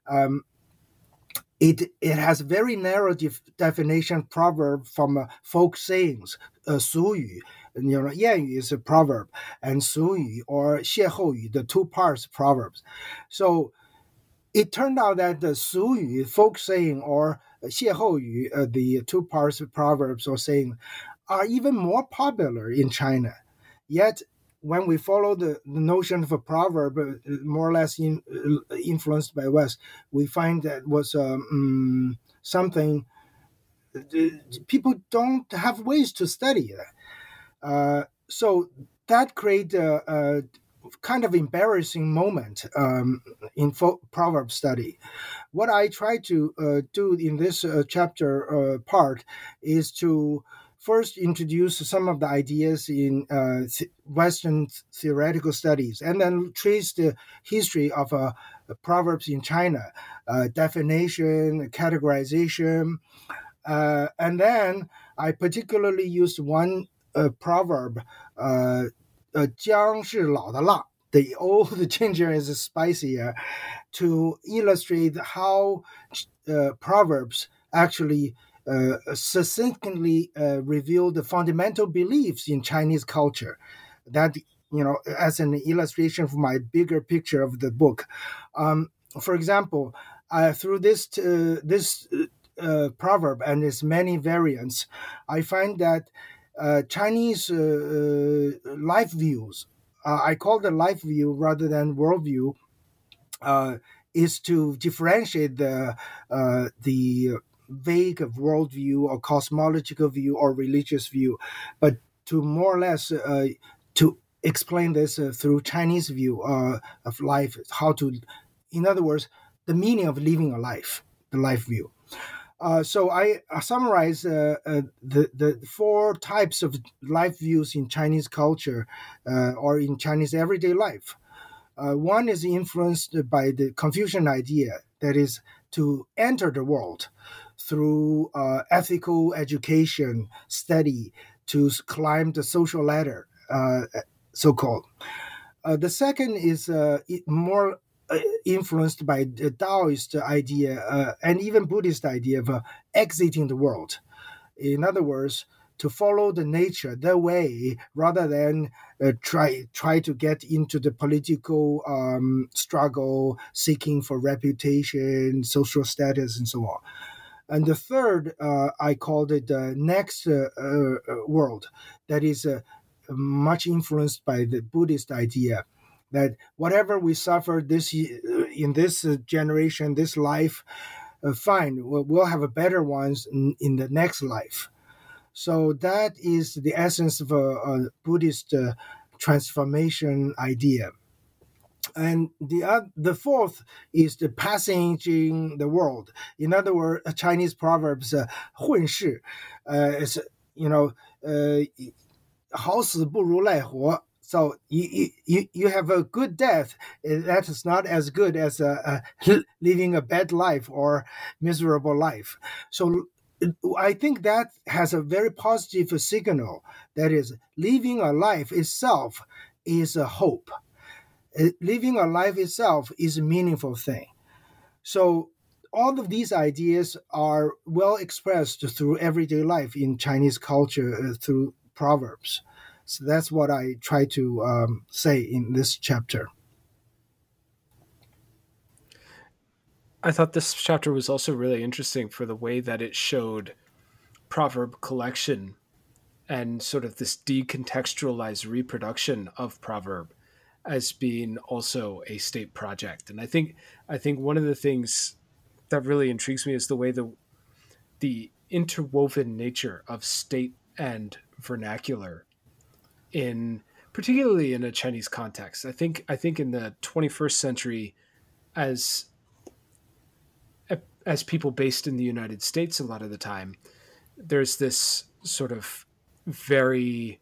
it has very narrow definition proverb from folk sayings, 俗语. 谚语 is a proverb, and 俗语 or 歇后语, the two parts proverbs. So it turned out that the 俗语, folk saying, or 歇后语, the two parts of proverbs or saying, are even more popular in China. Yet, when we follow the notion of a proverb, more or less influenced by West, we find that was something people don't have ways to study that. So that created a kind of embarrassing moment in proverb study. What I try to do in this chapter part is to first introduce some of the ideas in Western theoretical studies, and then trace the history of proverbs in China, definition, categorization, and then I particularly used one proverb, 姜是老的辣, the old ginger is spicier, to illustrate how proverbs actually succinctly reveal the fundamental beliefs in Chinese culture. That, as an illustration for my bigger picture of the book. For example, through this proverb and its many variants, I find that Chinese life views, I call the life view rather than worldview, is to differentiate the vague worldview or cosmological view or religious view, but to more or less to explain this through Chinese view of life, in other words, the meaning of living a life, the life view. So I summarize the four types of life views in Chinese culture or in Chinese everyday life. One is influenced by the Confucian idea, that is, to enter the world through ethical education, study, to climb the social ladder, so-called. The second is more influenced by the Taoist idea and even Buddhist idea of exiting the world. In other words, to follow the nature, the way, rather than try to get into the political struggle, seeking for reputation, social status, and so on. And the third, I called it the next world, that is much influenced by the Buddhist idea, that whatever we suffer in this generation, this life, fine, we'll have a better ones in the next life. So that is the essence of a Buddhist transformation idea. And the fourth is the passaging the world. In other words, Chinese proverbs, 混世, is, 好死不如赖活. So you have a good death. That is not as good as living a bad life or miserable life. So I think that has a very positive signal. That is, living a life itself is a hope. Living a life itself is a meaningful thing. So all of these ideas are well expressed through everyday life in Chinese culture through proverbs. So that's what I try to say in this chapter. I thought this chapter was also really interesting for the way that it showed proverb collection and sort of this decontextualized reproduction of proverb as being also a state project. And I think one of the things that really intrigues me is the way the interwoven nature of state and vernacular particularly in a Chinese context. I think in the 21st century, as people based in the United States, a lot of the time, there's this sort of very,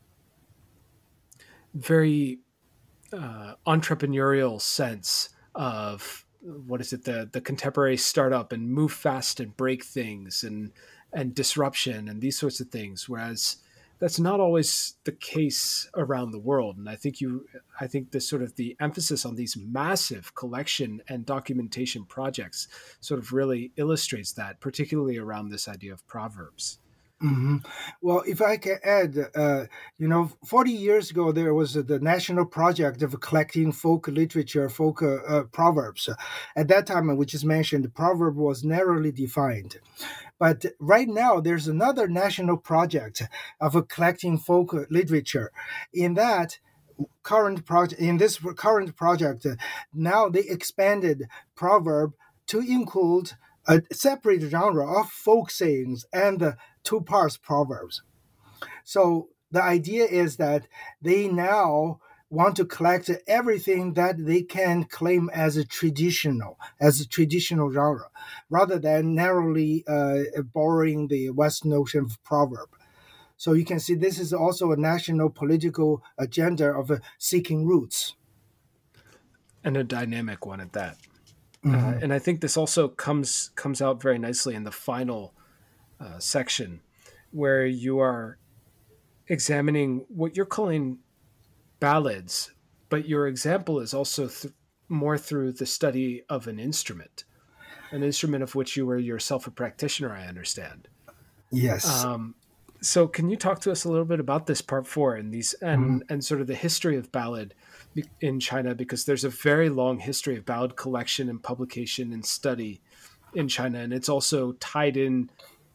very entrepreneurial sense of the contemporary startup and move fast and break things and disruption and these sorts of things. Whereas that's not always the case around the world. And I think the emphasis on these massive collection and documentation projects sort of really illustrates that, particularly around this idea of proverbs. Mm-hmm. Well, if I can add, 40 years ago, there was the national project of collecting folk literature, folk proverbs. At that time, which is mentioned, the proverb was narrowly defined. But right now, there's another national project of collecting folk literature. In this current project, now they expanded proverb to include a separate genre of folk sayings and two-parts proverbs. So the idea is that they now want to collect everything that they can claim as a traditional genre, rather than narrowly borrowing the Western notion of proverb. So you can see this is also a national political agenda of seeking roots. And a dynamic one at that. Mm-hmm. And I think this also comes out very nicely in the final section, where you are examining what you're calling ballads, but your example is also more through the study of an instrument of which you were yourself a practitioner, I understand. Yes. So can you talk to us a little bit about this part 4 and sort of the history of ballad in China, because there's a very long history of ballad collection and publication and study in China, and it's also tied in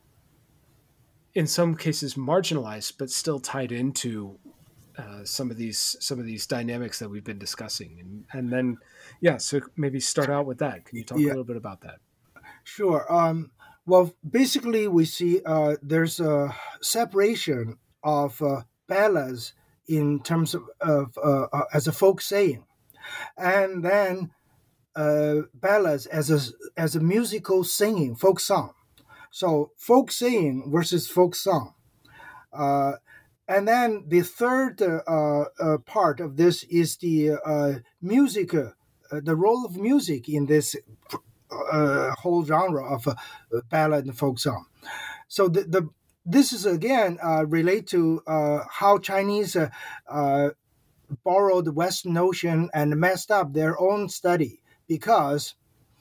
some cases marginalized, but still tied into some of these dynamics that we've been discussing. And then, so maybe start out with that. Can you talk a little bit about that? Sure. Well, basically, we see there's a separation of ballads in terms of as a folk saying, and then ballads as a musical singing, folk song. So folk saying versus folk song. And then the third part of this is the music, the role of music in this whole genre of ballad and folk song. So this is again relate to how Chinese borrowed the Western notion and messed up their own study, because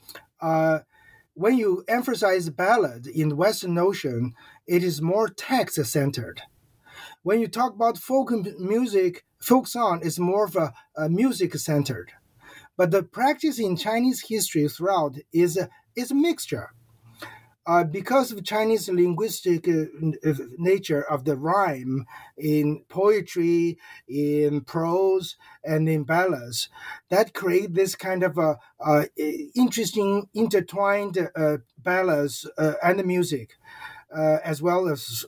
when you emphasize ballad in the Western notion, it is more text-centered. When you talk about folk music, folk song is more of a music-centered. But the practice in Chinese history throughout is a mixture. Because of Chinese linguistic nature of the rhyme in poetry, in prose, and in ballads, that create this kind of interesting intertwined ballads and music, as well as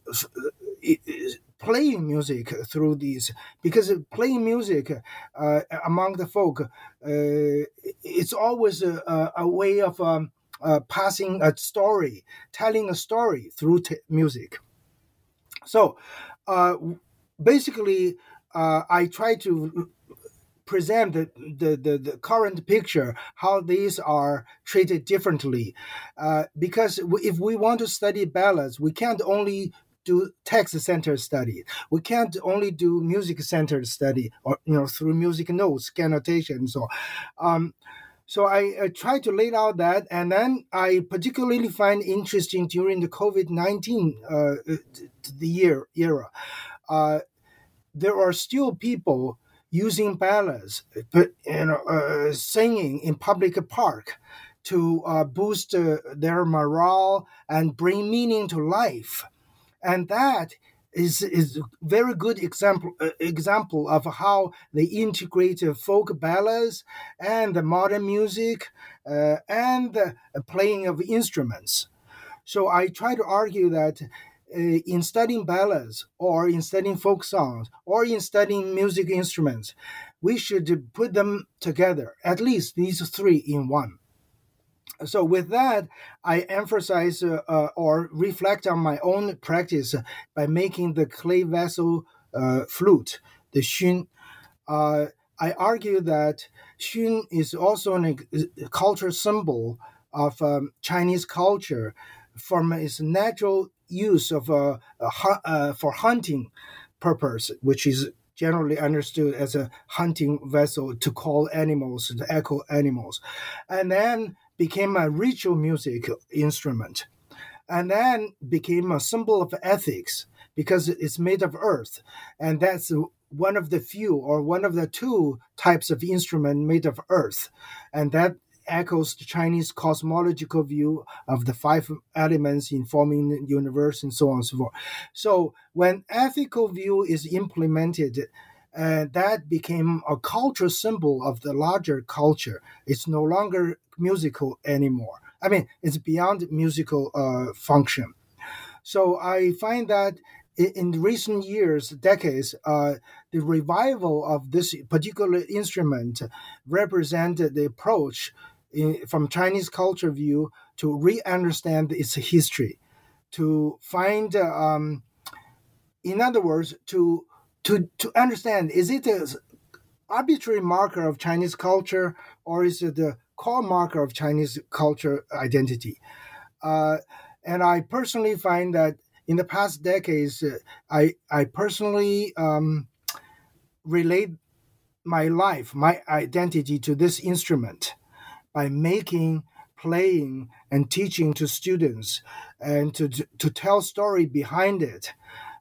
playing music through these, because playing music among the folk, it's always a way of passing a story, telling a story through music. So basically, I try to present the current picture, how these are treated differently, because if we want to study ballads, we can't only do text-centered study. We can't only do music-centered study, or through music notes, annotation, and so on. So I try to lay out that, and then I particularly find interesting during the COVID-19 era. There are still people using ballads, singing in public park to boost their morale and bring meaning to life. And that is a very good example of how they integrate folk ballads and the modern music and the playing of instruments. So I try to argue that in studying ballads or in studying folk songs or in studying music instruments, we should put them together, at least these three in one. So with that, I emphasize or reflect on my own practice by making the clay vessel flute, the xun. I argue that xun is also a cultural symbol of Chinese culture from its natural use of for hunting purpose, which is generally understood as a hunting vessel to call animals, to echo animals, and then became a ritual music instrument, and then became a symbol of ethics because it's made of earth, and that's one of the few or one of the two types of instrument made of earth, and that echoes the Chinese cosmological view of the five elements in forming the universe and so on and so forth. So when ethical view is implemented, that became a cultural symbol of the larger culture. It's no longer musical anymore. I mean, it's beyond musical function. So I find that in recent years, decades, the revival of this particular instrument represented the approach from Chinese culture view to re-understand its history, to find, in other words, to understand, is it an arbitrary marker of Chinese culture or is it the core marker of Chinese culture identity? And I personally find that in the past decades, I personally relate my life, my identity to this instrument by making, playing, and teaching to students and to tell story behind it.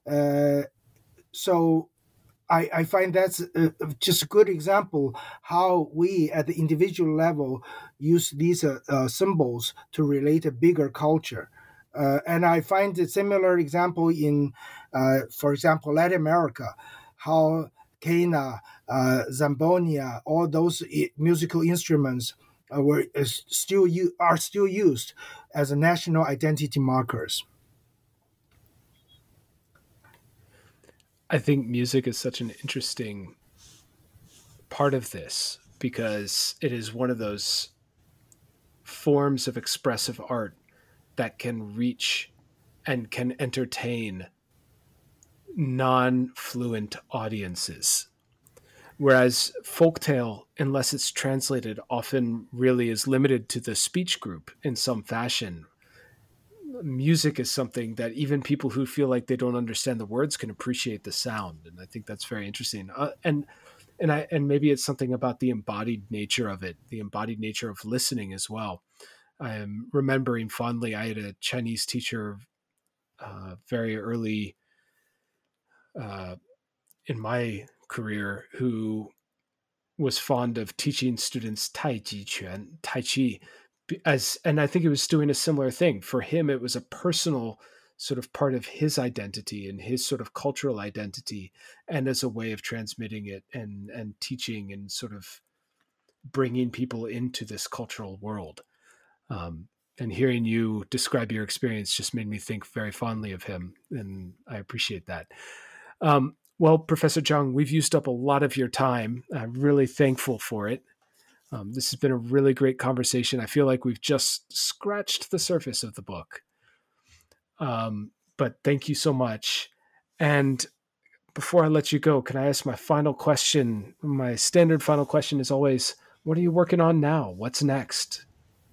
So I find that's just a good example how we at the individual level use these symbols to relate a bigger culture. And I find a similar example in, for example, Latin America, how quena, zambonia, all those musical instruments are still used as a national identity markers. I think music is such an interesting part of this because it is one of those forms of expressive art that can reach and can entertain non-fluent audiences. Whereas folktale, unless it's translated, often really is limited to the speech group in some fashion. Music is something that even people who feel like they don't understand the words can appreciate the sound. And I think that's very interesting. And maybe it's something about the embodied nature of it, the embodied nature of listening as well. I am remembering fondly, I had a Chinese teacher very early in my career who was fond of teaching students Tai Chi, and I think he was doing a similar thing. For him, it was a personal sort of part of his identity and his sort of cultural identity, and as a way of transmitting it and teaching and sort of bringing people into this cultural world. And hearing you describe your experience just made me think very fondly of him, and I appreciate that. Well, Professor Zhang, we've used up a lot of your time. I'm really thankful for it. This has been a really great conversation. I feel like we've just scratched the surface of the book. But thank you so much. And before I let you go, can I ask my final question? My standard final question is always, what are you working on now? What's next?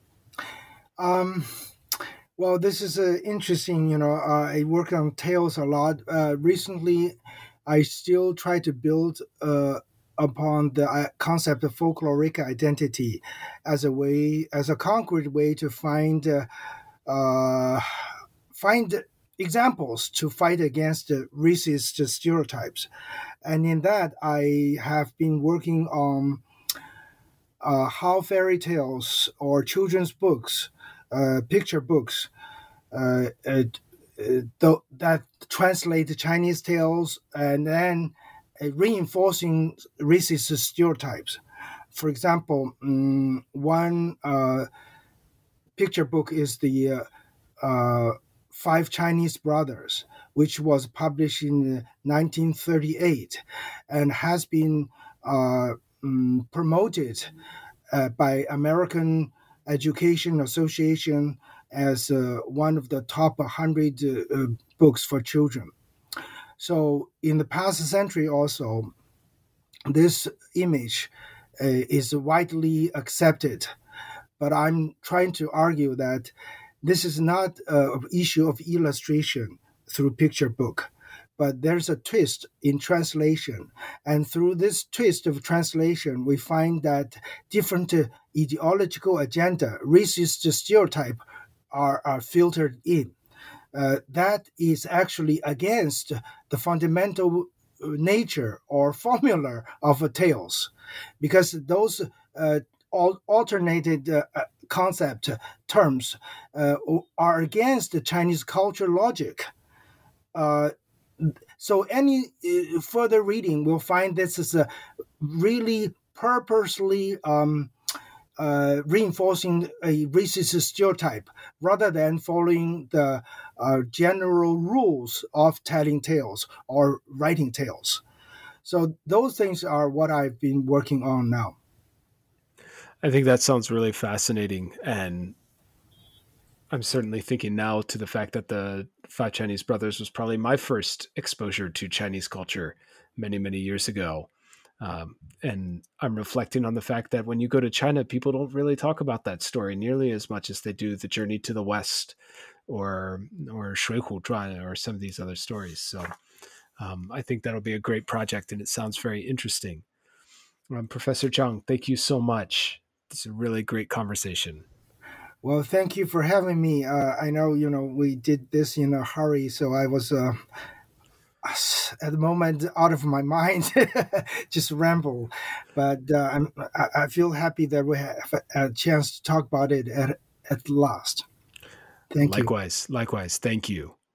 Well, this is interesting. I work on tales a lot. Recently, I still try to build upon the concept of folkloric identity as a concrete way to find examples to fight against racist stereotypes. And in that, I have been working on how fairy tales or children's books, picture books, that translate the Chinese tales and then reinforcing racist stereotypes. For example, one picture book is the Five Chinese Brothers, which was published in 1938 and has been promoted by American Education Association as one of the top 100 books for children. So in the past century also, this image is widely accepted. But I'm trying to argue that this is not an issue of illustration through picture book, but there's a twist in translation. And through this twist of translation, we find that different ideological agenda, racist stereotype are filtered in. That is actually against the fundamental nature or formula of tales, because those alternated concept terms are against the Chinese culture logic. So any further reading will find this is a really purposely reinforcing a racist stereotype rather than following the general rules of telling tales or writing tales. So those things are what I've been working on now. I think that sounds really fascinating. And I'm certainly thinking now to the fact that the Five Chinese Brothers was probably my first exposure to Chinese culture many, many years ago. And I'm reflecting on the fact that when you go to China, people don't really talk about that story nearly as much as they do the Journey to the West or Shui Hu Zhuan or some of these other stories. So I think that'll be a great project, and it sounds very interesting. Professor Zhang, thank you so much. It's a really great conversation. Well, thank you for having me. I know, we did this in a hurry, so I was at the moment out of my mind, just ramble. But I feel happy that we have a chance to talk about it at last. Thank you. Likewise. Thank you.